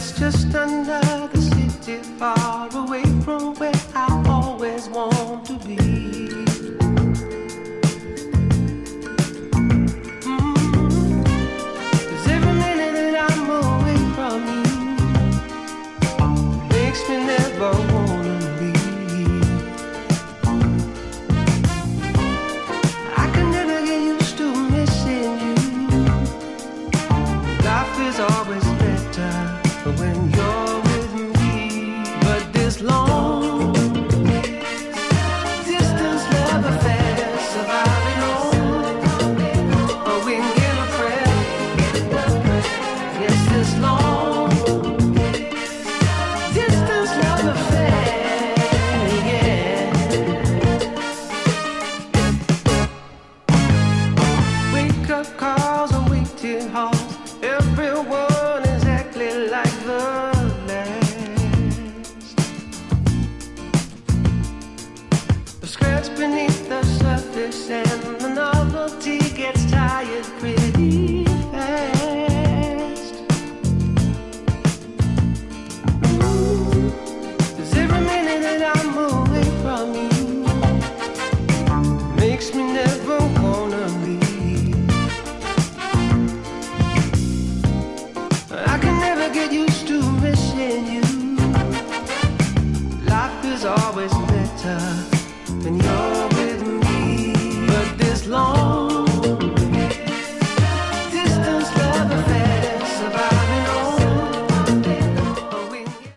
it's just another city far away from where I always want to be. Cause every minute that I'm away from you makes me never wanna leave. I can never get used to missing you. Life is always better when you're with me. But this long distance love affair, surviving on, or we can get a prayer. Yes, this long distance love affair, yeah. Wake up calls and waiting halls, everyone exactly like the last. The scratch beneath the surface and the novelty